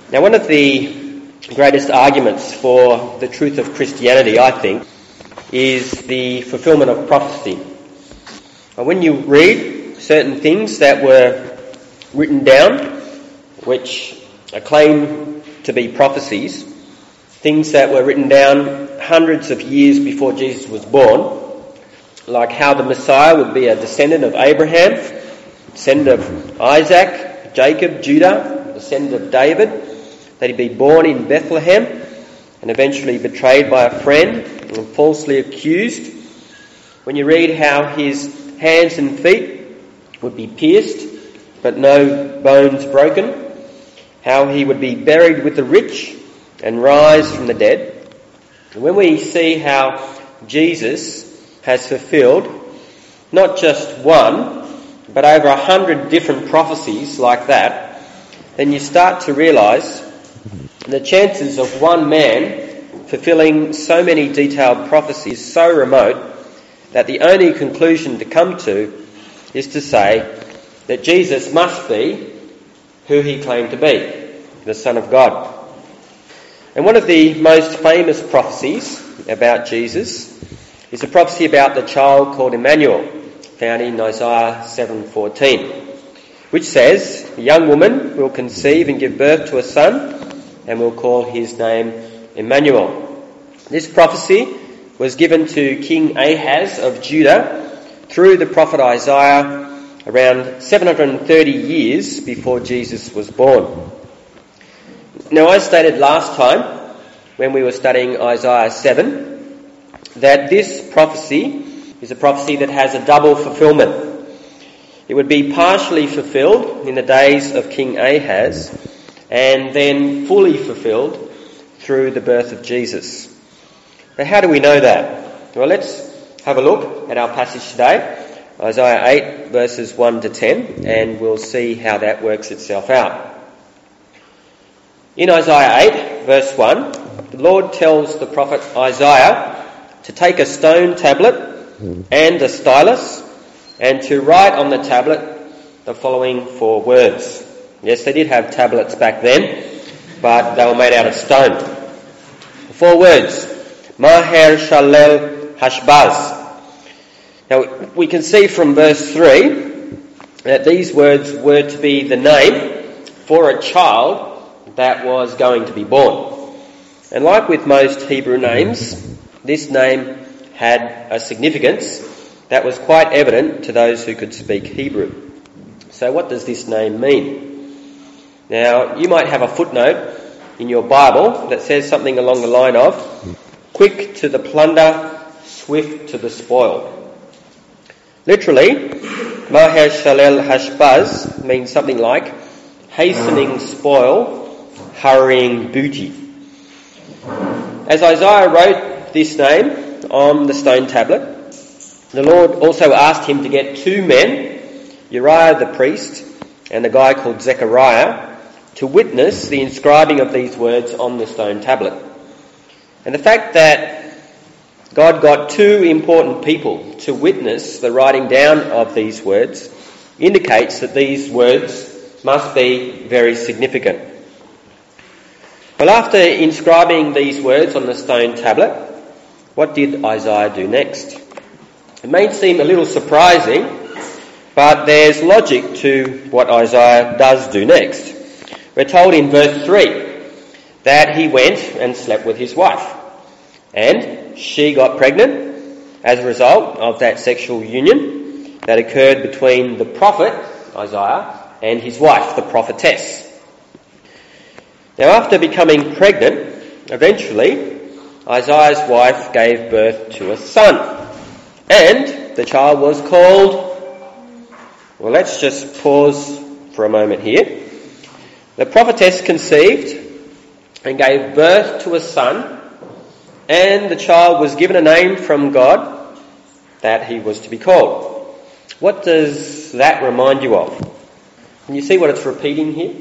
Now, one of the greatest arguments for the truth of Christianity, I think, is the fulfilment of prophecy. When you read certain things that were written down, which are claimed to be prophecies, things that were written down hundreds of years before Jesus was born, like how the Messiah would be a descendant of Abraham, descendant of Isaac, Jacob, Judah, descendant of David, that he'd be born in Bethlehem and eventually betrayed by a friend and falsely accused. When you read how his hands and feet would be pierced but no bones broken, how he would be buried with the rich and rise from the dead. And when we see how Jesus has fulfilled not just one, but over 100 different prophecies like that, then you start to realise the chances of one man fulfilling so many detailed prophecies is so remote that the only conclusion to come to is to say that Jesus must be who he claimed to be, the Son of God. And one of the most famous prophecies about Jesus is a prophecy about the child called Emmanuel, found in Isaiah 7:14, which says, "A young woman will conceive and give birth to a son, and will call his name Emmanuel." This prophecy was given to King Ahaz of Judah through the prophet Isaiah around 730 years before Jesus was born. Now, I stated last time, when we were studying Isaiah 7, that this prophecy is a prophecy that has a double fulfilment. It would be partially fulfilled in the days of King Ahaz, and then fully fulfilled through the birth of Jesus. Now, how do we know that? Well, let's have a look at our passage today, Isaiah 8 verses 1 to 10, and we'll see how that works itself out. In Isaiah 8 verse 1, the Lord tells the prophet Isaiah to take a stone tablet and a stylus and to write on the tablet the following 4 words. Yes, they did have tablets back then, but they were made out of stone. 4 words. Maher Shalel Hashbaz. Now, we can see from verse 3 that these words were to be the name for a child that was going to be born. And like with most Hebrew names, this name had a significance that was quite evident to those who could speak Hebrew. So what does this name mean? Now, you might have a footnote in your Bible that says something along the line of, "Quick to the plunder, swift to the spoil." Literally, Maher Shalel Hashbaz means something like hastening spoil, hurrying booty. As Isaiah wrote this name on the stone tablet, the Lord also asked him to get 2 men, Uriah the priest and a guy called Zechariah, to witness the inscribing of these words on the stone tablet. And the fact that God got 2 important people to witness the writing down of these words indicates that these words must be very significant. Well, after inscribing these words on the stone tablet, what did Isaiah do next? It may seem a little surprising, but there's logic to what Isaiah does do next. We're told in verse 3 that he went and slept with his wife, and she got pregnant as a result of that sexual union that occurred between the prophet, Isaiah, and his wife, the prophetess. Now, after becoming pregnant, eventually, Isaiah's wife gave birth to a son, and the child was called, well, let's just pause for a moment here. The prophetess conceived and gave birth to a son, and the child was given a name from God that he was to be called. What does that remind you of? Can you see what it's repeating here?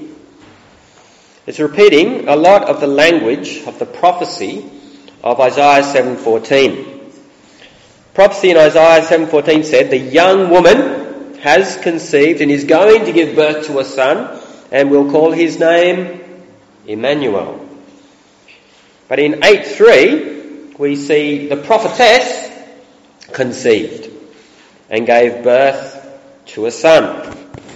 It's repeating a lot of the language of the prophecy of Isaiah 7:14. Prophecy in Isaiah 7:14 said, "The young woman has conceived and is going to give birth to a son, and will call his name Emmanuel. But in 8:3, we see the prophetess conceived and gave birth to a son.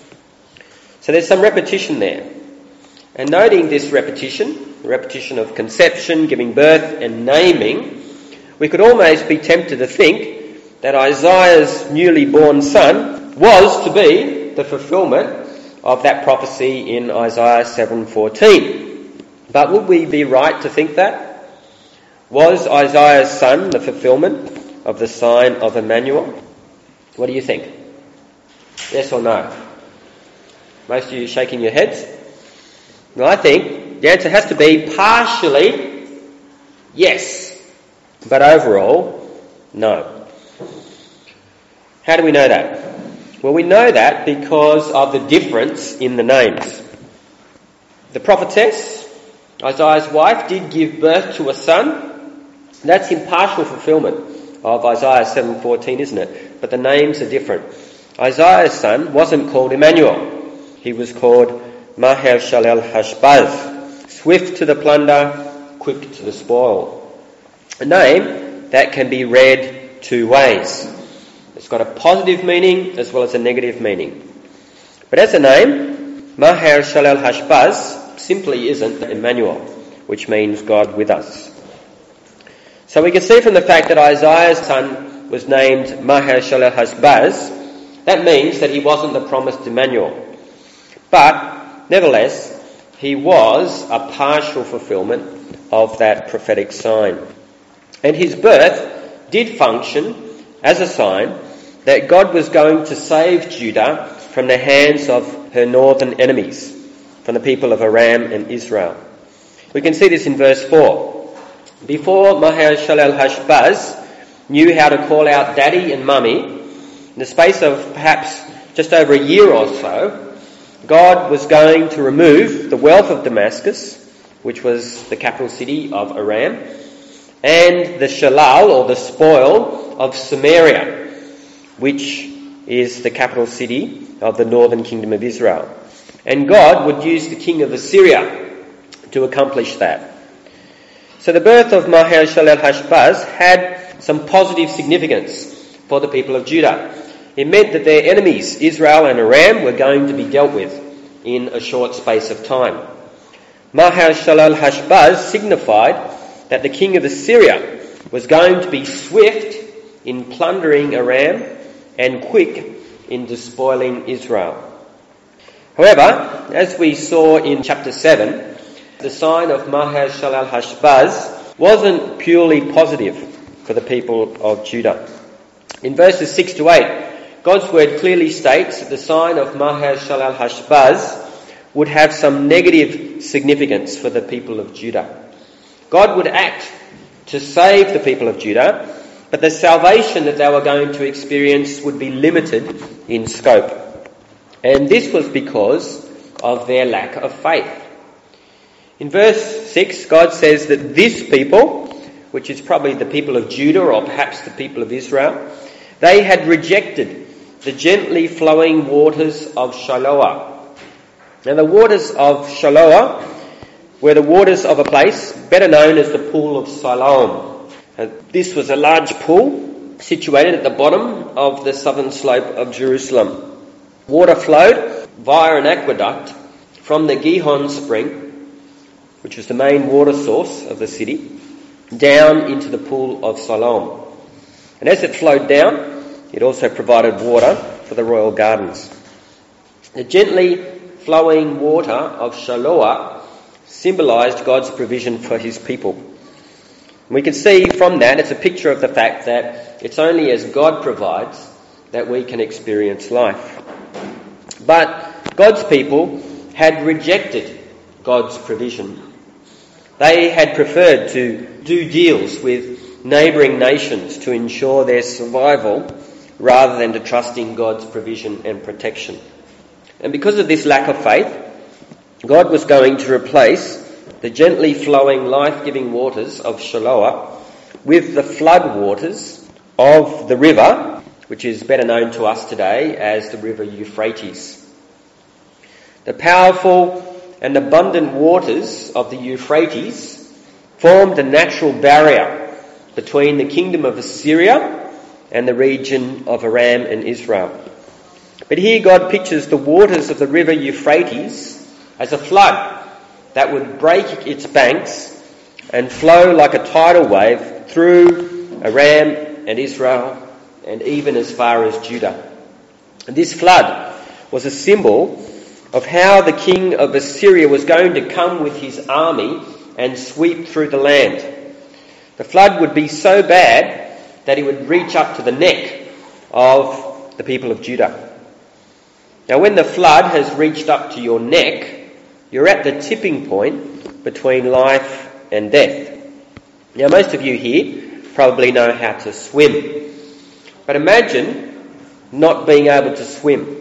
So there's some repetition there. And noting this repetition of conception, giving birth and naming, we could almost be tempted to think that Isaiah's newly born son was to be the fulfilment of that prophecy in Isaiah 7:14. But would we be right to think that? Was Isaiah's son the fulfilment of the sign of Emmanuel? What do you think? Yes or no? Most of you shaking your heads? Well, I think the answer has to be partially yes, but overall no. How do we know that? Well, we know that because of the difference in the names. The prophetess, Isaiah's wife, did give birth to a son. That's in partial fulfilment of Isaiah 7:14, isn't it? But the names are different. Isaiah's son wasn't called Emmanuel. He was called Maher-shalal-hash-baz, swift to the plunder, quick to the spoil. A name that can be read two ways. It's got a positive meaning as well as a negative meaning. But as a name, Maher-shalal-hash-baz simply isn't Emmanuel, which means God with us. So we can see from the fact that Isaiah's son was named Maher-shalal-hash-baz, that means that he wasn't the promised Emmanuel. But, nevertheless, he was a partial fulfilment of that prophetic sign. And his birth did function as a sign that God was going to save Judah from the hands of her northern enemies, from the people of Aram and Israel. We can see this in verse 4. Before Maher-shalal-hash-baz knew how to call out daddy and mummy, in the space of perhaps just over a year or so, God was going to remove the wealth of Damascus, which was the capital city of Aram, and the shalal, or the spoil, of Samaria, which is the capital city of the northern kingdom of Israel. And God would use the king of Assyria to accomplish that. So the birth of Maher-shalal-hash-baz had some positive significance for the people of Judah. It meant that their enemies, Israel and Aram, were going to be dealt with in a short space of time. Maher-shalal-hash-baz signified that the king of Assyria was going to be swift in plundering Aram and quick in despoiling Israel. However, as we saw in chapter 7, the sign of Maher-shalal-hash-baz wasn't purely positive for the people of Judah. In verses 6 to 8, God's word clearly states that the sign of Maher-shalal-hash-baz would have some negative significance for the people of Judah. God would act to save the people of Judah, but the salvation that they were going to experience would be limited in scope. And this was because of their lack of faith. In verse 6, God says that this people, which is probably the people of Judah or perhaps the people of Israel, they had rejected the gently flowing waters of Shiloah. Now the waters of Shiloah were the waters of a place better known as the Pool of Siloam. This was a large pool situated at the bottom of the southern slope of Jerusalem. Water flowed via an aqueduct from the Gihon spring, which was the main water source of the city, down into the Pool of Siloam. And as it flowed down, it also provided water for the royal gardens. The gently flowing water of Shiloah symbolised God's provision for his people. And we can see from that, it's a picture of the fact that it's only as God provides that we can experience life. But God's people had rejected God's provision. They had preferred to do deals with neighbouring nations to ensure their survival rather than to trust in God's provision and protection. And because of this lack of faith, God was going to replace the gently flowing life-giving waters of Shiloah with the flood waters of the river, which is better known to us today as the river Euphrates. The powerful and abundant waters of the Euphrates formed a natural barrier between the kingdom of Assyria and the region of Aram and Israel. But here God pictures the waters of the river Euphrates as a flood that would break its banks and flow like a tidal wave through Aram and Israel and even as far as Judah. And this flood was a symbol of how the king of Assyria was going to come with his army and sweep through the land. The flood would be so bad that it would reach up to the neck of the people of Judah. Now, when the flood has reached up to your neck, you're at the tipping point between life and death. Now, most of you here probably know how to swim. But imagine not being able to swim.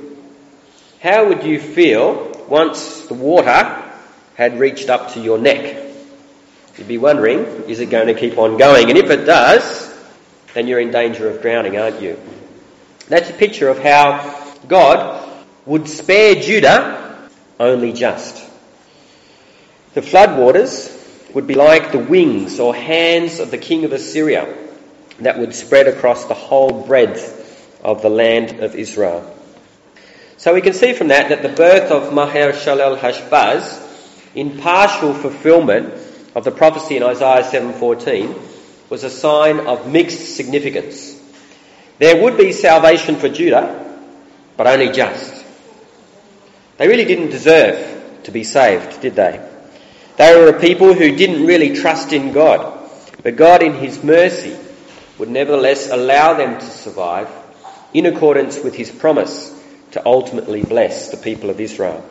How would you feel once the water had reached up to your neck? You'd be wondering, is it going to keep on going? And if it does, then you're in danger of drowning, aren't you? That's a picture of how God would spare Judah only just. The floodwaters would be like the wings or hands of the king of Assyria that would spread across the whole breadth of the land of Israel. So we can see from that the birth of Maher-shalal-hash-baz, in partial fulfilment of the prophecy in Isaiah 7:14, was a sign of mixed significance. There would be salvation for Judah, but only just. They really didn't deserve to be saved, did they? They were a people who didn't really trust in God, but God in his mercy would nevertheless allow them to survive in accordance with his promise to ultimately bless the people of Israel.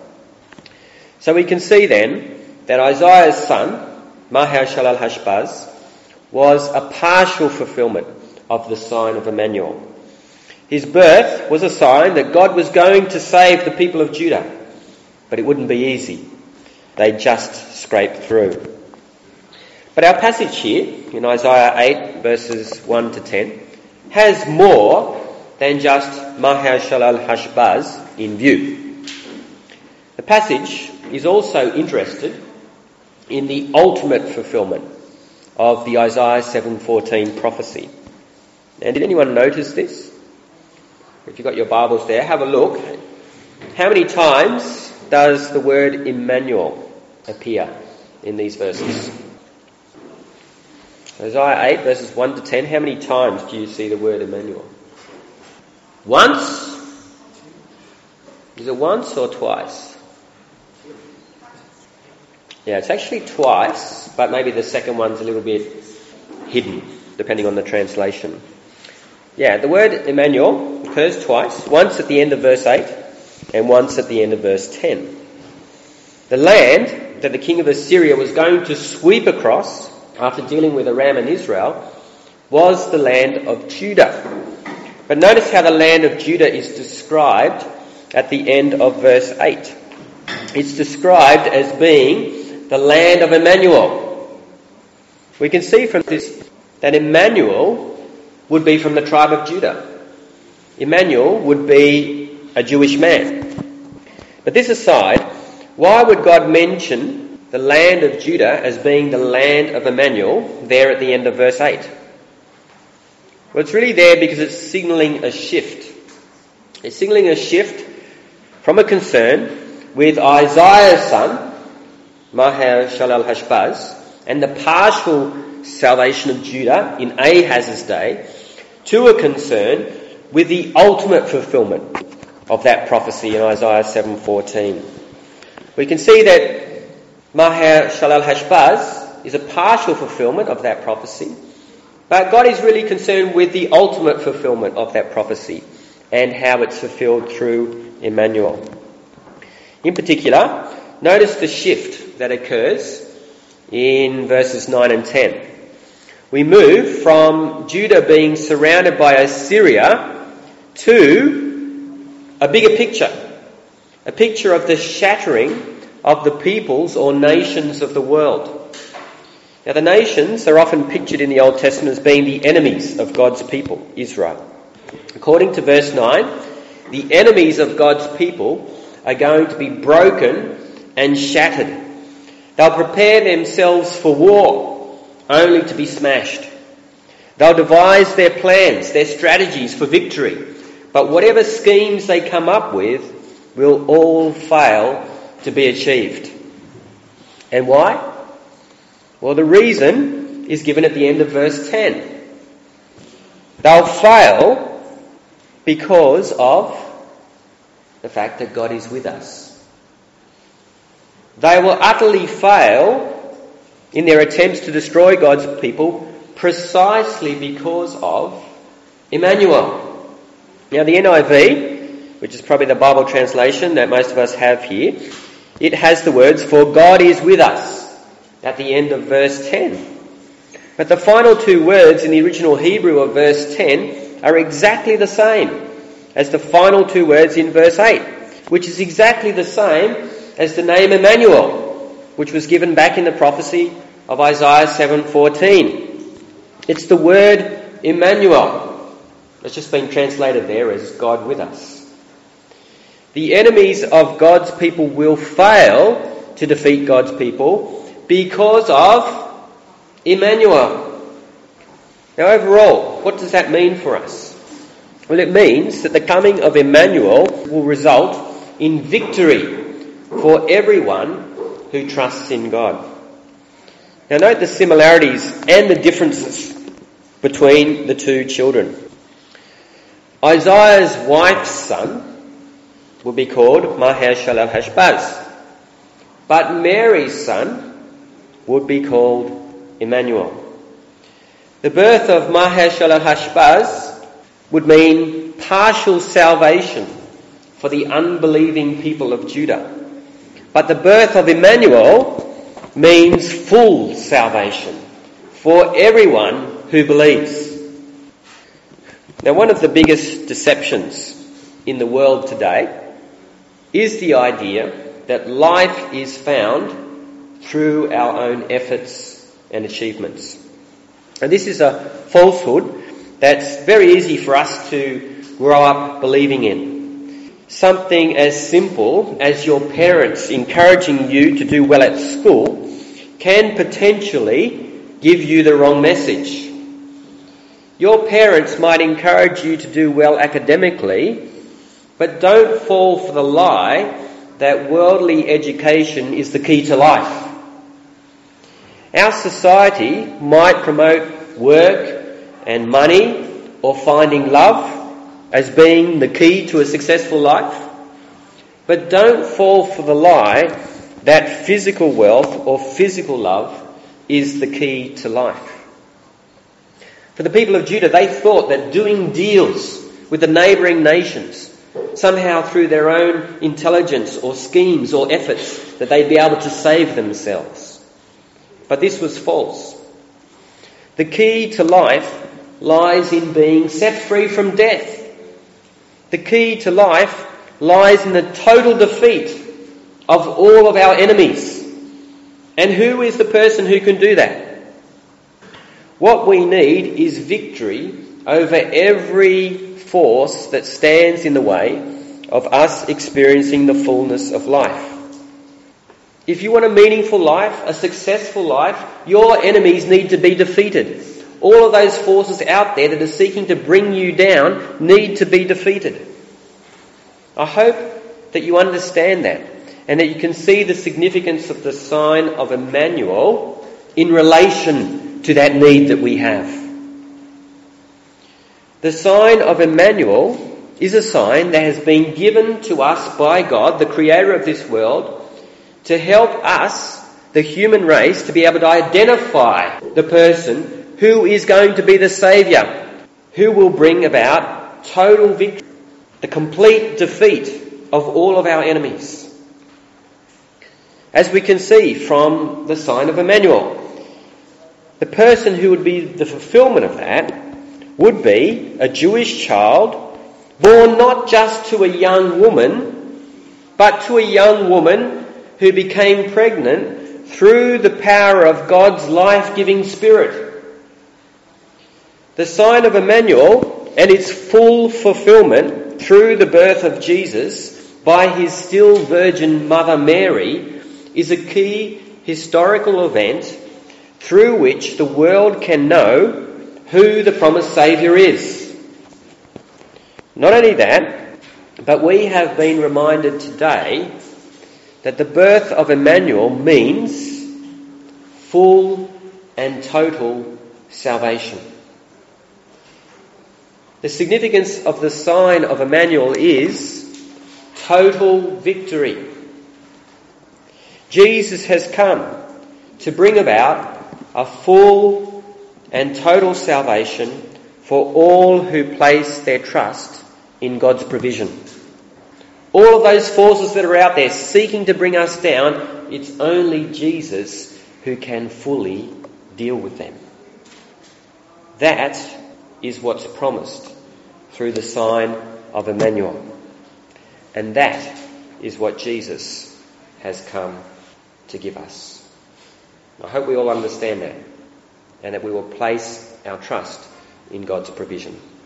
So we can see then that Isaiah's son, Maher-shalal-hash-baz, was a partial fulfilment of the sign of Emmanuel. His birth was a sign that God was going to save the people of Judah, but it wouldn't be easy. They just scraped through. But our passage here, in Isaiah 8, verses 1 to 10, has more than just Maher-shalal-hash-baz in view. The passage is also interested in the ultimate fulfilment of the Isaiah 7:14 prophecy. And did anyone notice this? If you've got your Bibles there, have a look. How many times does the word Emmanuel appear in these verses? Isaiah 8, verses 1 to 10, how many times do you see the word Emmanuel? Once? Is it once or twice? Yeah, it's actually twice, but maybe the second one's a little bit hidden, depending on the translation. Yeah, the word Emmanuel occurs twice, once at the end of verse 8 and once at the end of verse 10. The land that the king of Assyria was going to sweep across after dealing with Aram and Israel was the land of Judah. But notice how the land of Judah is described at the end of verse 8. It's described as being the land of Emmanuel. We can see from this that Emmanuel would be from the tribe of Judah. Emmanuel would be a Jewish man. But this aside, why would God mention the land of Judah as being the land of Emmanuel there at the end of verse 8? Well, it's really there because it's signalling a shift. It's signalling a shift from a concern with Isaiah's son, Maher-shalal-hash-baz, and the partial salvation of Judah in Ahaz's day, to a concern with the ultimate fulfilment of that prophecy in Isaiah 7:14. We can see that Maher-shalal-hash-baz is a partial fulfilment of that prophecy, but God is really concerned with the ultimate fulfilment of that prophecy and how it's fulfilled through Emmanuel. In particular, notice the shift that occurs in verses 9 and 10. We move from Judah being surrounded by Assyria to a bigger picture, a picture of the shattering of the peoples or nations of the world. Now, the nations are often pictured in the Old Testament as being the enemies of God's people, Israel. According to verse 9, the enemies of God's people are going to be broken and shattered. They'll prepare themselves for war, only to be smashed. They'll devise their plans, their strategies for victory, but whatever schemes they come up with will all fail to be achieved. And why? Well, the reason is given at the end of verse 10. They'll fail because of the fact that God is with us. They will utterly fail in their attempts to destroy God's people precisely because of Emmanuel. Now the NIV, which is probably the Bible translation that most of us have here, it has the words, "For God is with us," at the end of verse 10. But the final two words in the original Hebrew of verse 10 are exactly the same as the final two words in verse 8, which is exactly the same as the name Emmanuel, which was given back in the prophecy of Isaiah 7:14. It's the word Emmanuel. It's just been translated there as God with us. The enemies of God's people will fail to defeat God's people because of Emmanuel. Now overall, what does that mean for us? Well, it means that the coming of Emmanuel will result in victory for everyone who trusts in God. Now note the similarities and the differences between the two children. Isaiah's wife's son will be called Maher-shalal-hash-baz, but Mary's son would be called Emmanuel. The birth of Maher-shalal-hash-baz would mean partial salvation for the unbelieving people of Judah. But the birth of Emmanuel means full salvation for everyone who believes. Now, one of the biggest deceptions in the world today is the idea that life is found through our own efforts and achievements. And this is a falsehood that's very easy for us to grow up believing in. Something as simple as your parents encouraging you to do well at school can potentially give you the wrong message. Your parents might encourage you to do well academically, but don't fall for the lie that worldly education is the key to life. Our society might promote work and money or finding love as being the key to a successful life, but don't fall for the lie that physical wealth or physical love is the key to life. For the people of Judah, they thought that doing deals with the neighbouring nations, somehow through their own intelligence or schemes or efforts, that they'd be able to save themselves. But this was false. The key to life lies in being set free from death. The key to life lies in the total defeat of all of our enemies. And who is the person who can do that? What we need is victory over every force that stands in the way of us experiencing the fullness of life. If you want a meaningful life, a successful life, your enemies need to be defeated. All of those forces out there that are seeking to bring you down need to be defeated. I hope that you understand that and that you can see the significance of the sign of Emmanuel in relation to that need that we have. The sign of Emmanuel is a sign that has been given to us by God, the creator of this world, to help us, the human race, to be able to identify the person who is going to be the Saviour, who will bring about total victory, the complete defeat of all of our enemies. As we can see from the sign of Emmanuel, the person who would be the fulfilment of that would be a Jewish child born not just to a young woman, but to a young woman who became pregnant through the power of God's life-giving Spirit. The sign of Emmanuel and its full fulfilment through the birth of Jesus by his still virgin mother Mary is a key historical event through which the world can know who the promised Saviour is. Not only that, but we have been reminded today that the birth of Emmanuel means full and total salvation. The significance of the sign of Emmanuel is total victory. Jesus has come to bring about a full and total salvation for all who place their trust in God's provision. All of those forces that are out there seeking to bring us down, it's only Jesus who can fully deal with them. That is what's promised through the sign of Emmanuel. And that is what Jesus has come to give us. I hope we all understand that, and that we will place our trust in God's provision.